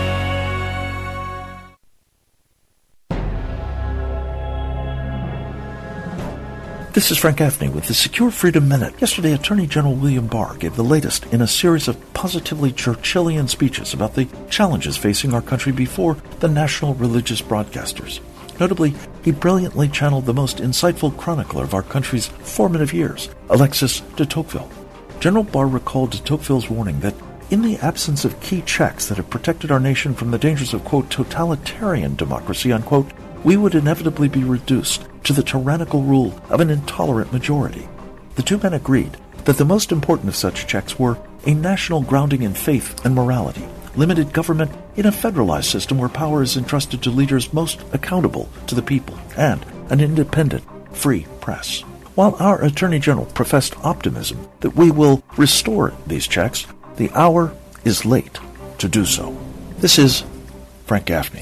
This is Frank Gaffney with the Secure Freedom Minute. Yesterday, Attorney General William Barr gave the latest in a series of positively Churchillian speeches about the challenges facing our country before the national religious broadcasters. Notably, he brilliantly channeled the most insightful chronicler of our country's formative years, Alexis de Tocqueville. General Barr recalled de Tocqueville's warning that in the absence of key checks that have protected our nation from the dangers of, quote, totalitarian democracy, unquote, we would inevitably be reduced to the tyrannical rule of an intolerant majority. The two men agreed that the most important of such checks were a national grounding in faith and morality, limited government in a federalized system where power is entrusted to leaders most accountable to the people, and an independent, free press. While our Attorney General professed optimism that we will restore these checks, the hour is late to do so. This is Frank Gaffney.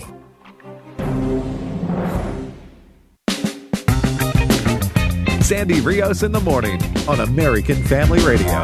Sandy Rios in the morning on American Family Radio.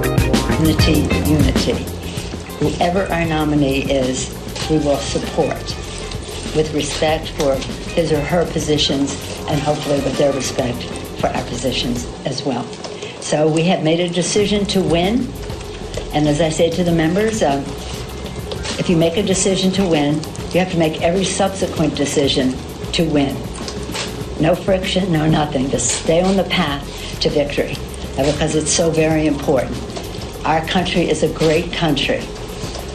Unity. Whoever our nominee is, we will support with respect for his or her positions and hopefully with their respect for our positions as well. So we have made a decision to win. And as I say to the members, if you make a decision to win, you have to make every subsequent decision to win. No friction, no nothing. Just stay on the path to victory because it's so very important. Our country is a great country.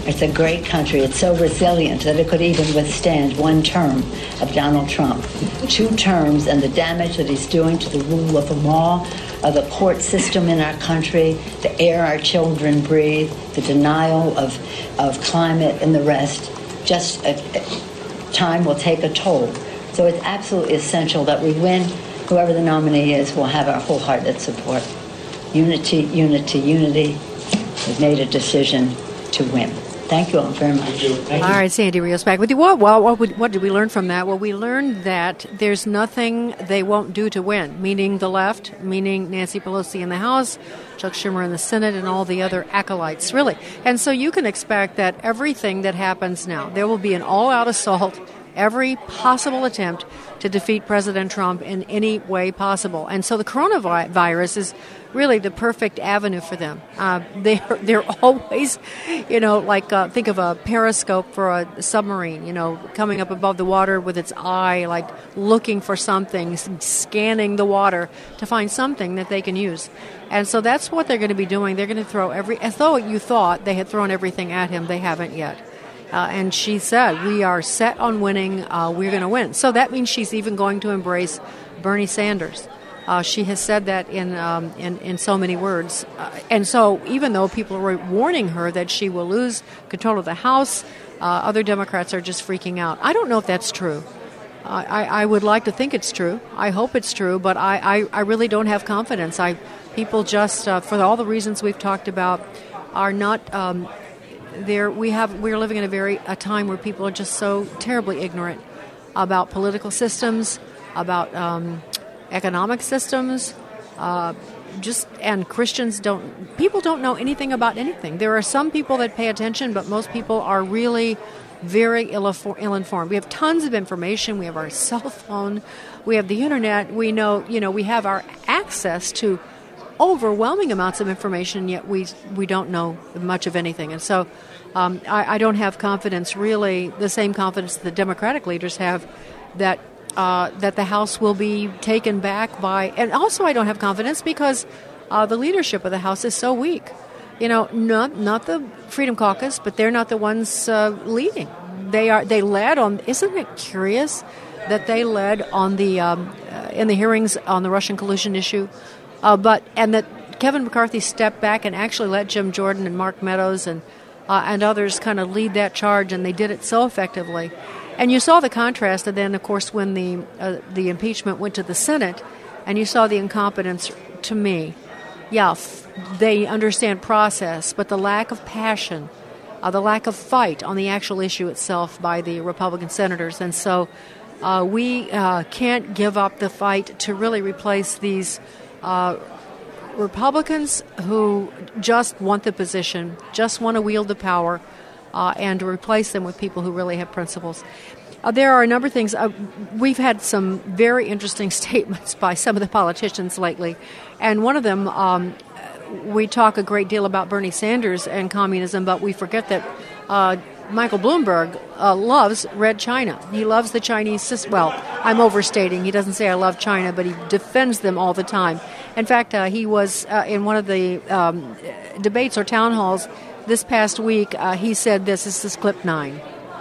It's a great country. It's so resilient that it could even withstand one term of Donald Trump. 2 terms, and the damage that he's doing to the rule of the law, the court system in our country, the air our children breathe, the denial of climate and the rest. Just time will take a toll. So it's absolutely essential that we win. Whoever the nominee is will have our wholehearted support. Unity, unity, unity. We've made a decision to win. Thank you all very much. All right, Sandy Rios back with you. What did we learn from that? Well, we learned that there's nothing they won't do to win, meaning the left, meaning Nancy Pelosi in the House, Chuck Schumer in the Senate, and all the other acolytes, really. And so you can expect that everything that happens now, there will be an all-out assault, every possible attempt to defeat President Trump in any way possible. And so the coronavirus is really the perfect avenue for them. They're always, think of a periscope for a submarine, coming up above the water with its eye, like looking for something, scanning the water to find something that they can use. And so that's what they're going to be doing. They're going to throw as though you thought they had thrown everything at him, they haven't yet. And she said, we are set on winning, we're going to win. So that means she's even going to embrace Bernie Sanders. She has said that in so many words. And so even though people are warning her that she will lose control of the House, other Democrats are just freaking out. I don't know if that's true. I would like to think it's true. I hope it's true, but I really don't have confidence. People just, for all the reasons we've talked about, are not... We're living in a time where people are just so terribly ignorant about political systems, about economic systems, and Christians people don't know anything about anything. There are some people that pay attention, but most people are really very ill-informed. We have tons of information. We have our cell phone. We have the internet. We know, we have our access to overwhelming amounts of information, yet we don't know much of anything. And so I don't have confidence, really, the same confidence that the Democratic leaders have, that the House will be taken back by... And also I don't have confidence because the leadership of the House is so weak. Not the Freedom Caucus, but they're not the ones leading. They led on... Isn't it curious that they led on the in the hearings on the Russian collusion issue? And that Kevin McCarthy stepped back and actually let Jim Jordan and Mark Meadows and others kind of lead that charge, and they did it so effectively. And you saw the contrast, and then, of course, when the impeachment went to the Senate, and you saw the incompetence, to me. Yeah, they understand process, but the lack of passion, the lack of fight on the actual issue itself by the Republican senators. And so we can't give up the fight to really replace these Republicans who just want the position, just want to wield the power, and to replace them with people who really have principles. There are a number of things. We've had some very interesting statements by some of the politicians lately, and one of them, we talk a great deal about Bernie Sanders and communism, but we forget that Michael Bloomberg loves Red China. He loves the Chinese system. Well, I'm overstating. He doesn't say I love China, but he defends them all the time. In fact, he was in one of the debates or town halls this past week. He said this is clip 9.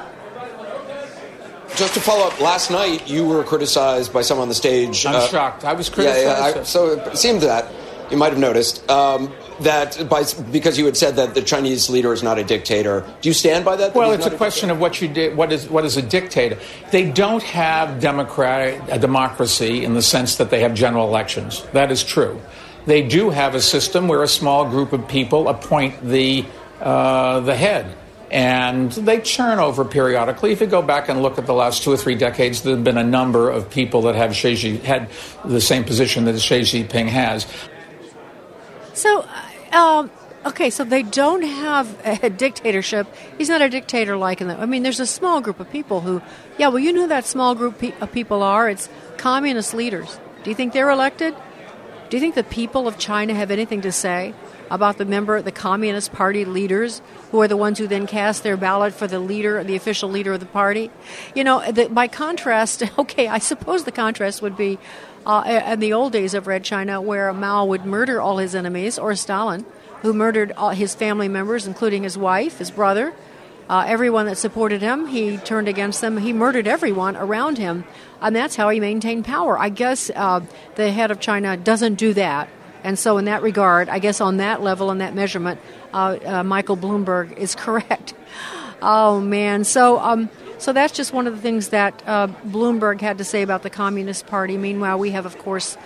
Just to follow up, last night you were criticized by someone on the stage. I'm shocked. I was criticized. So it seemed that you might have noticed because you had said that the Chinese leader is not a dictator. Do you stand by that? Well, it's a question of what you did. What is a dictator? They don't have a democracy in the sense that they have general elections. That is true. They do have a system where a small group of people appoint the head. And they churn over periodically. If you go back and look at the last 2 or 3 decades, there have been a number of people that have had the same position that Xi Jinping has. So, so they don't have a dictatorship. He's not a dictator like in the... there's a small group of people who... Yeah, well, you know who that small group of people are? It's communist leaders. Do you think they're elected? Do you think the people of China have anything to say about the Communist Party leaders, who are the ones who then cast their ballot for the official leader of the party? By contrast, I suppose the contrast would be in the old days of Red China, where Mao would murder all his enemies, or Stalin, who murdered all his family members, including his wife, his brother, Everyone that supported him, he turned against them. He murdered everyone around him, and that's how he maintained power. I guess the head of China doesn't do that. And so in that regard, I guess on that level and that measurement, Michael Bloomberg is correct. Oh, man. So that's just one of the things that Bloomberg had to say about the Communist Party. Meanwhile, we have, of course,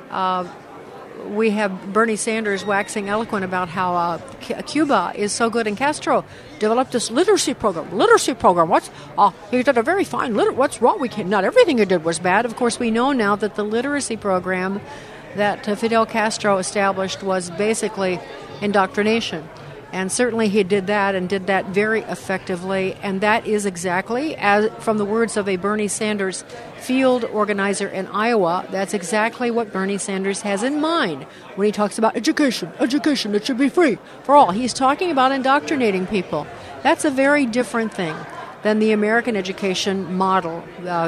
we have Bernie Sanders waxing eloquent about how Cuba is so good, and Castro developed this literacy program. He did a very fine what's wrong? Not everything he did was bad. Of course, we know now that the literacy program that Fidel Castro established was basically indoctrination. And certainly he did that very effectively. And that is exactly, as from the words of a Bernie Sanders field organizer in Iowa, that's exactly what Bernie Sanders has in mind when he talks about education that should be free for all. He's talking about indoctrinating people. That's a very different thing than the American education model,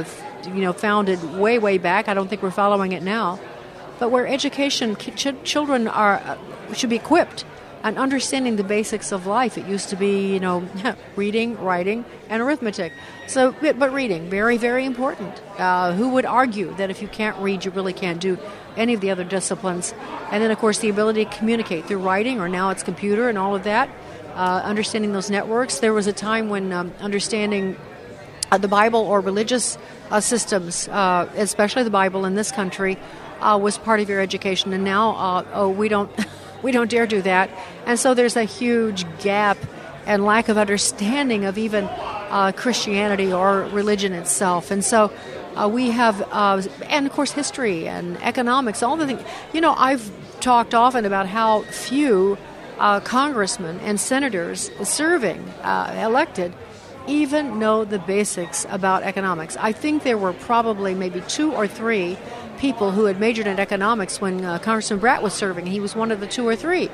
founded way, way back. I don't think we're following it now. But where education, children should be equipped and understanding the basics of life. It used to be, reading, writing, and arithmetic. So, but reading, very, very important. Who would argue that if you can't read, you really can't do any of the other disciplines? And then, of course, the ability to communicate through writing, or now it's computer and all of that. Understanding those networks. There was a time when understanding the Bible or religious systems, especially the Bible in this country, was part of your education, and now we don't dare do that, and so there's a huge gap and lack of understanding of even Christianity or religion itself, and so we have, and of course history and economics, all the things. I've talked often about how few congressmen and senators serving elected even know the basics about economics. I think there were probably maybe 2 or 3 people who had majored in economics when Congressman Bratt was serving. He was one of the 2 or 3.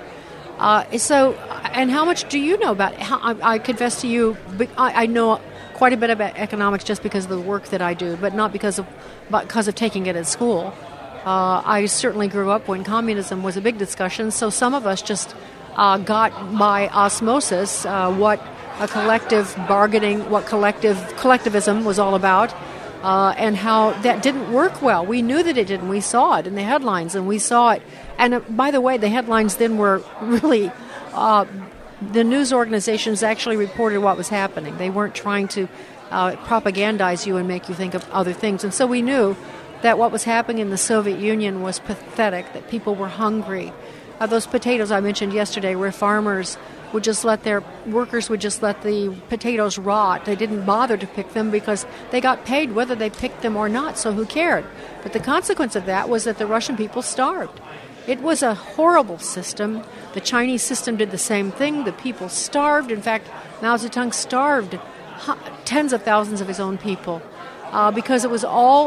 And how much do you know about it? I confess to you, I know quite a bit about economics just because of the work that I do, but not because of taking it at school. I certainly grew up when communism was a big discussion, so some of us just got by osmosis what a collective bargaining, what collectivism was all about. And how that didn't work well. We knew that it didn't. We saw it in the headlines, and we saw it. And by the way, the headlines then were really, the news organizations actually reported what was happening. They weren't trying to propagandize you and make you think of other things. And so we knew that what was happening in the Soviet Union was pathetic, that people were hungry. Those potatoes I mentioned yesterday, where farmers would just let the potatoes rot. They didn't bother to pick them because they got paid whether they picked them or not, so who cared? But the consequence of that was that the Russian people starved. It was a horrible system. The Chinese system did the same thing. The people starved. In fact, Mao Zedong starved tens of thousands of his own people because it was all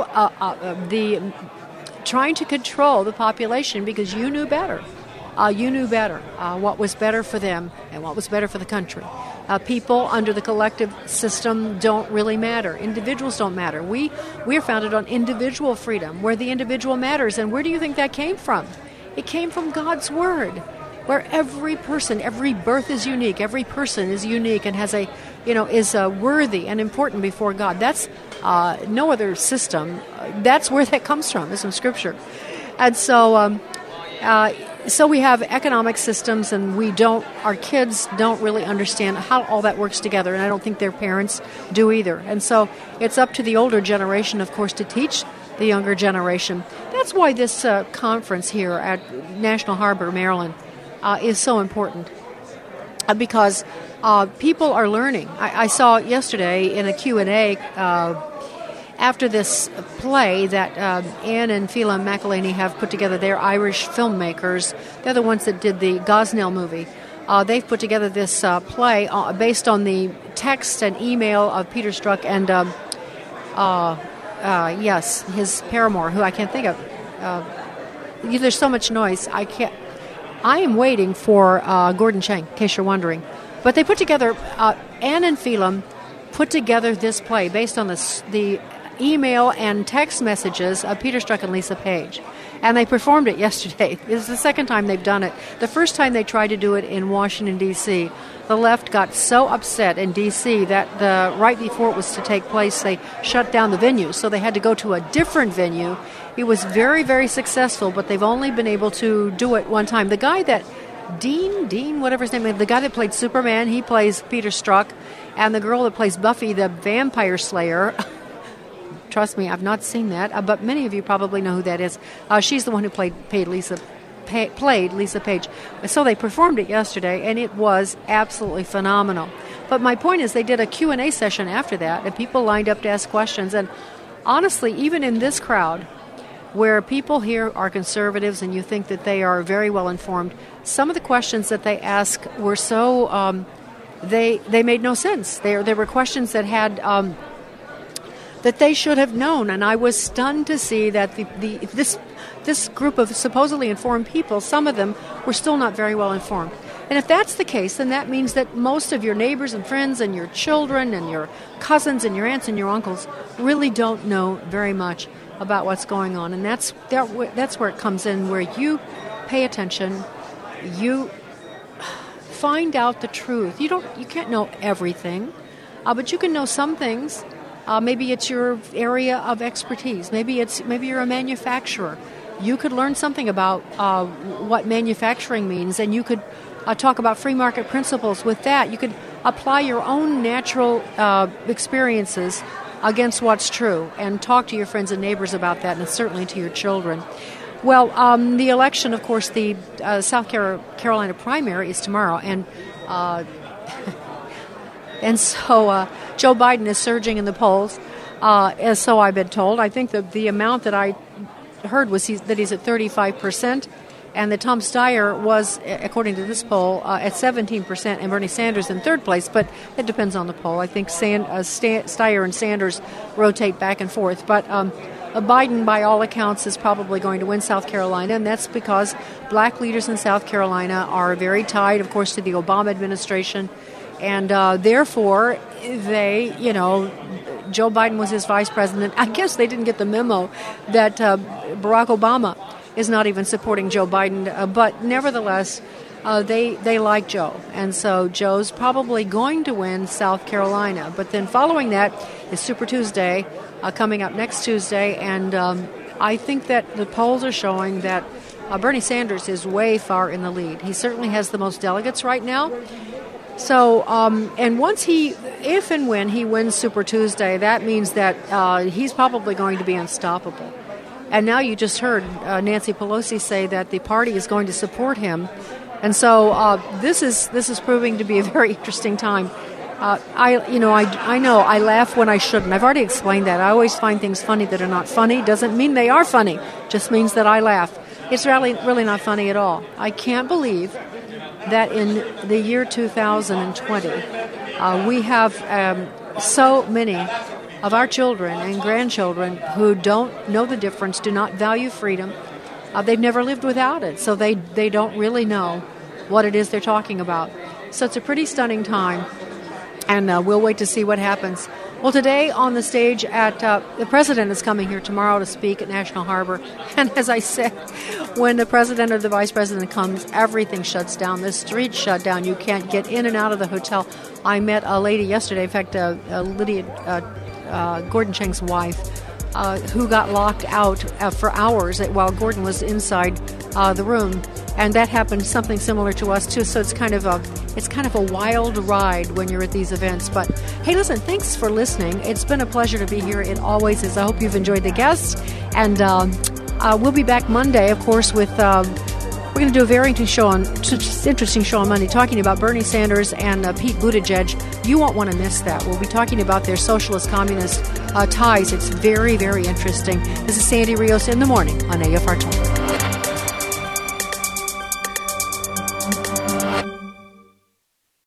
trying to control the population because you knew better. You knew better what was better for them and what was better for the country. People under the collective system don't really matter. Individuals don't matter. We are founded on individual freedom, where the individual matters. And where do you think that came from? It came from God's Word, where every person, every birth is unique. Every person is unique and has is worthy and important before God. That's no other system. That's where that comes from. It's from Scripture. And so So we have economic systems, and our kids don't really understand how all that works together, and I don't think their parents do either. And so it's up to the older generation, of course, to teach the younger generation. That's why this conference here at National Harbor, Maryland, is so important, because people are learning. I saw yesterday in a Q&A after this play that Anne and Phelan McElhaney have put together. They're Irish filmmakers. They're the ones that did the Gosnell movie. They've put together this play based on the text and email of Peter Strzok and, his paramour, who I can't think of. There's so much noise. I am waiting for Gordon Chang, in case you're wondering. But they put together, Anne and Phelan put together this play based on the email and text messages of Peter Strzok and Lisa Page. And they performed it yesterday. It's the second time they've done it. The first time they tried to do it in Washington, D.C., the left got so upset in D.C. that right before it was to take place, they shut down the venue. So they had to go to a different venue. It was very, very successful, but they've only been able to do it one time. The guy that, Dean, whatever his name is, the guy that played Superman, he plays Peter Strzok. And the girl that plays Buffy the Vampire Slayer, trust me, I've not seen that, but many of you probably know who that is. She's the one who played Lisa Page. So they performed it yesterday, and it was absolutely phenomenal. But my point is they did a Q&A session after that, and people lined up to ask questions. And honestly, even in this crowd, where people here are conservatives and you think that they are very well informed, some of the questions that they asked were so... They made no sense. There were questions that had... that they should have known, and I was stunned to see that this group of supposedly informed people, some of them were still not very well informed. And if that's the case, then that means that most of your neighbors and friends and your children and your cousins and your aunts and your uncles really don't know very much about what's going on. And that's where it comes in, where you pay attention, you find out the truth. You can't know everything, but you can know some things. Maybe it's your area of expertise. Maybe you're a manufacturer. You could learn something about what manufacturing means, and you could talk about free market principles with that. You could apply your own natural experiences against what's true and talk to your friends and neighbors about that, and certainly to your children. Well, the election, of course, the South Carolina primary is tomorrow, and so Joe Biden is surging in the polls, as so I've been told. I think the amount that I heard was that he's at 35%, and that Tom Steyer was, according to this poll, at 17%, and Bernie Sanders in third place, but it depends on the poll. I think Steyer and Sanders rotate back and forth, but Biden, by all accounts, is probably going to win South Carolina, and that's because black leaders in South Carolina are very tied, of course, to the Obama administration, and therefore Joe Biden was his vice president. I guess they didn't get the memo that Barack Obama is not even supporting Joe Biden, but nevertheless, they like Joe, and so Joe's probably going to win South Carolina. But then following that is Super Tuesday, coming up next Tuesday, and I think that the polls are showing that Bernie Sanders is way far in the lead. He certainly has the most delegates right now. So, and if and when he wins Super Tuesday, that means that he's probably going to be unstoppable. And now you just heard Nancy Pelosi say that the party is going to support him, and so this is proving to be a very interesting time. I know I laugh when I shouldn't. I've already explained that. I always find things funny that are not funny. Doesn't mean they are funny. Just means that I laugh. It's really not funny at all. I can't believe that in the year 2020 we have so many of our children and grandchildren who don't know the difference, do not value freedom. They've never lived without it, so they don't really know what it is they're talking about. So it's a pretty stunning time, and we'll wait to see what happens. Well, today on the stage the president is coming here tomorrow to speak at National Harbor. And as I said, when the president or the vice president comes, everything shuts down. The streets shut down. You can't get in and out of the hotel. I met a lady yesterday, in fact, Gordon Chang's wife, who got locked out for hours while Gordon was inside the room. And that happened something similar to us too. So it's kind of a wild ride when you're at these events. But hey, listen, thanks for listening. It's been a pleasure to be here. It always is. I hope you've enjoyed the guests. And we'll be back Monday, of course, with we're going to do a very interesting show on Monday, talking about Bernie Sanders and Pete Buttigieg. You won't want to miss that. We'll be talking about their socialist communist ties. It's very, very interesting. This is Sandy Rios in the morning on AFR Talk.